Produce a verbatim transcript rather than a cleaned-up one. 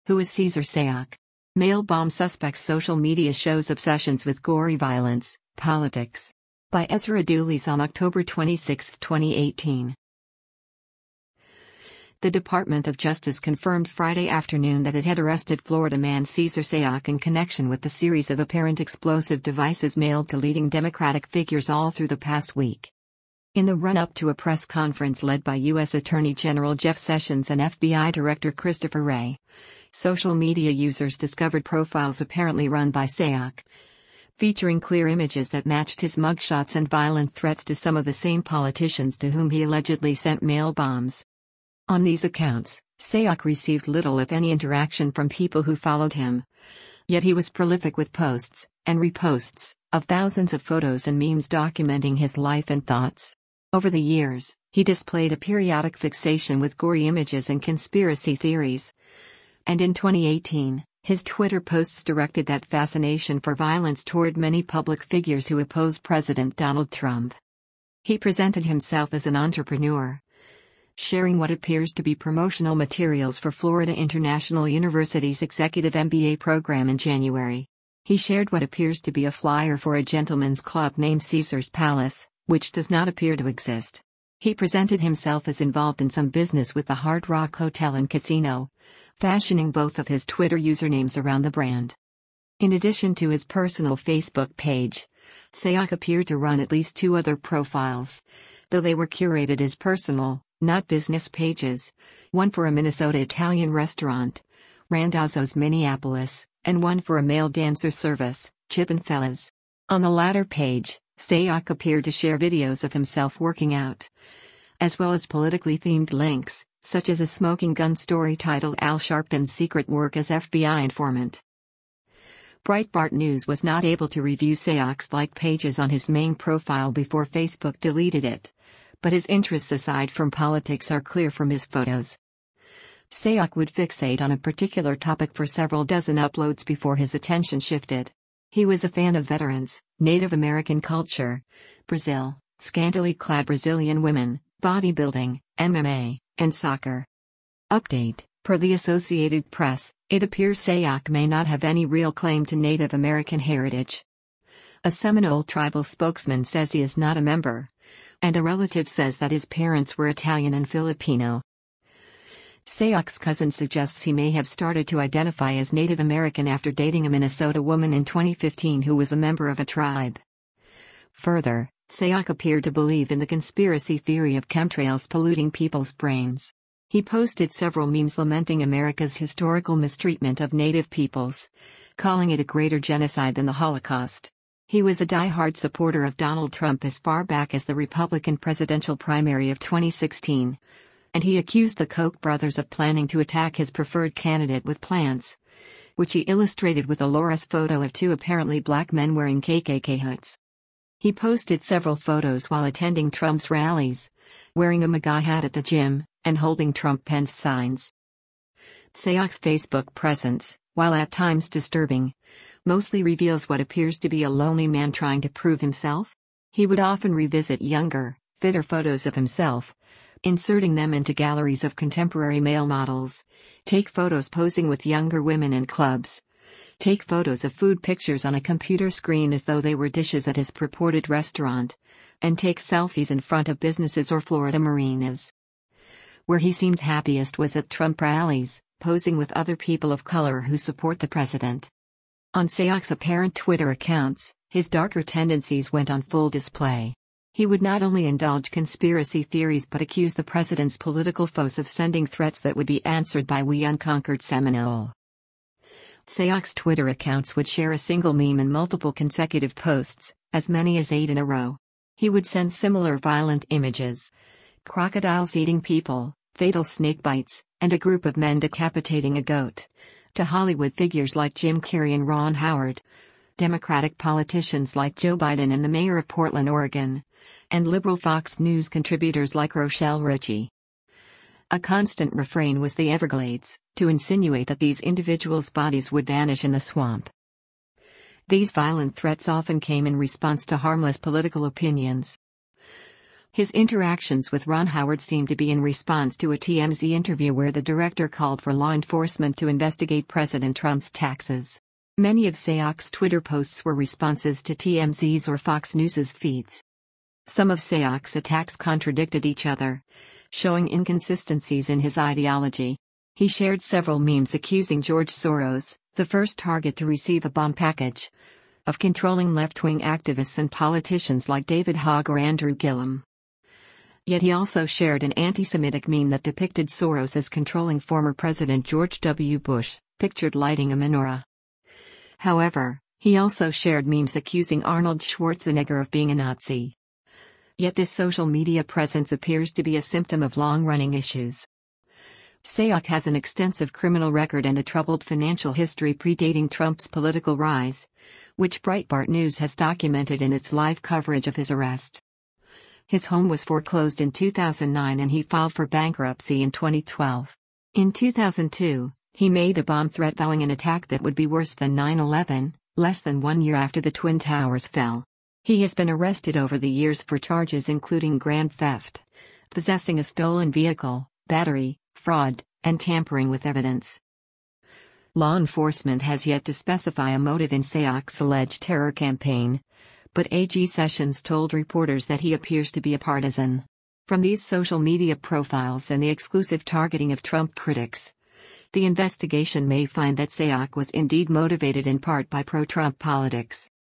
Who is Cesar Sayoc? Mail bomb suspects social media shows obsessions with gory violence, politics. By Ezra Dooleys on October twenty-sixth, twenty eighteen. The Department of Justice confirmed Friday afternoon that it had arrested Florida man Cesar Sayoc in connection with the series of apparent explosive devices mailed to leading Democratic figures all through the past week. In the run-up to a press conference led by U S Attorney General Jeff Sessions and F B I Director Christopher Wray, social media users discovered profiles apparently run by Sayoc, featuring clear images that matched his mugshots and violent threats to some of the same politicians to whom he allegedly sent mail bombs. On these accounts, Sayoc received little if any interaction from people who followed him. Yet he was prolific with posts, and reposts, of thousands of photos and memes documenting his life and thoughts. Over the years, he displayed a periodic fixation with gory images and conspiracy theories. And in twenty eighteen, his Twitter posts directed that fascination for violence toward many public figures who oppose President Donald Trump. He presented himself as an entrepreneur, sharing what appears to be promotional materials for Florida International University's executive M B A program in January. He shared what appears to be a flyer for a gentleman's club named Caesar's Palace, which does not appear to exist. He presented himself as involved in some business with the Hard Rock Hotel and Casino, fashioning both of his Twitter usernames around the brand. In addition to his personal Facebook page, Sayoc appeared to run at least two other profiles, though they were curated as personal, not business pages, one for a Minnesota Italian restaurant, Randazzo's Minneapolis, and one for a male dancer service, Chippin' Fellas. On the latter page, Sayoc appeared to share videos of himself working out, as well as politically themed links, such as a smoking gun story titled Al Sharpton's Secret Work as F B I Informant. Breitbart News was not able to review Sayoc's like pages on his main profile before Facebook deleted it, but his interests aside from politics are clear from his photos. Sayoc would fixate on a particular topic for several dozen uploads before his attention shifted. He was a fan of veterans, Native American culture, Brazil, scantily clad Brazilian women, bodybuilding, M M A, and soccer. Update: per the Associated Press, it appears Sayoc may not have any real claim to Native American heritage. A Seminole tribal spokesman says he is not a member, and a relative says that his parents were Italian and Filipino. Sayoc's cousin suggests he may have started to identify as Native American after dating a Minnesota woman in twenty fifteen who was a member of a tribe. Further, Sayoc appeared to believe in the conspiracy theory of chemtrails polluting people's brains. He posted several memes lamenting America's historical mistreatment of Native peoples, calling it a greater genocide than the Holocaust. He was a die-hard supporter of Donald Trump as far back as the Republican presidential primary of twenty sixteen. And he accused the Koch brothers of planning to attack his preferred candidate with plants, which he illustrated with a Loris photo of two apparently black men wearing K K K hoods. He posted several photos while attending Trump's rallies, wearing a MAGA hat at the gym, and holding Trump Pence signs. Sayoc's Facebook presence, while at times disturbing, mostly reveals what appears to be a lonely man trying to prove himself. He would often revisit younger, fitter photos of himself, inserting them into galleries of contemporary male models, take photos posing with younger women in clubs, take photos of food pictures on a computer screen as though they were dishes at his purported restaurant, and take selfies in front of businesses or Florida marinas. Where he seemed happiest was at Trump rallies, posing with other people of color who support the president. On Sayoc's apparent Twitter accounts, his darker tendencies went on full display. He would not only indulge conspiracy theories but accuse the president's political foes of sending threats that would be answered by We Unconquered Seminole. Sayoc's Twitter accounts would share a single meme in multiple consecutive posts, as many as eight in a row. He would send similar violent images: crocodiles eating people, fatal snake bites, and a group of men decapitating a goat, to Hollywood figures like Jim Carrey and Ron Howard, Democratic politicians like Joe Biden and the mayor of Portland, Oregon, and liberal Fox News contributors like Rochelle Ritchie. A constant refrain was the Everglades, to insinuate that these individuals' bodies would vanish in the swamp. These violent threats often came in response to harmless political opinions. His interactions with Ron Howard seemed to be in response to a T M Z interview where the director called for law enforcement to investigate President Trump's taxes. Many of Sayoc's Twitter posts were responses to T M Z's or Fox News's feeds. Some of Sayoc's attacks contradicted each other, showing inconsistencies in his ideology. He shared several memes accusing George Soros, the first target to receive a bomb package, of controlling left-wing activists and politicians like David Hogg or Andrew Gillum. Yet he also shared an anti-Semitic meme that depicted Soros as controlling former President George W. Bush, pictured lighting a menorah. However, he also shared memes accusing Arnold Schwarzenegger of being a Nazi. Yet this social media presence appears to be a symptom of long-running issues. Sayoc has an extensive criminal record and a troubled financial history predating Trump's political rise, which Breitbart News has documented in its live coverage of his arrest. His home was foreclosed in two thousand nine and he filed for bankruptcy in twenty twelve. In two thousand two, he made a bomb threat vowing an attack that would be worse than nine eleven, less than one year after the Twin Towers fell. He has been arrested over the years for charges including grand theft, possessing a stolen vehicle, battery, fraud, and tampering with evidence. Law enforcement has yet to specify a motive in Sayoc's alleged terror campaign, but A G Sessions told reporters that he appears to be a partisan. From these social media profiles and the exclusive targeting of Trump critics, the investigation may find that Sayoc was indeed motivated in part by pro-Trump politics.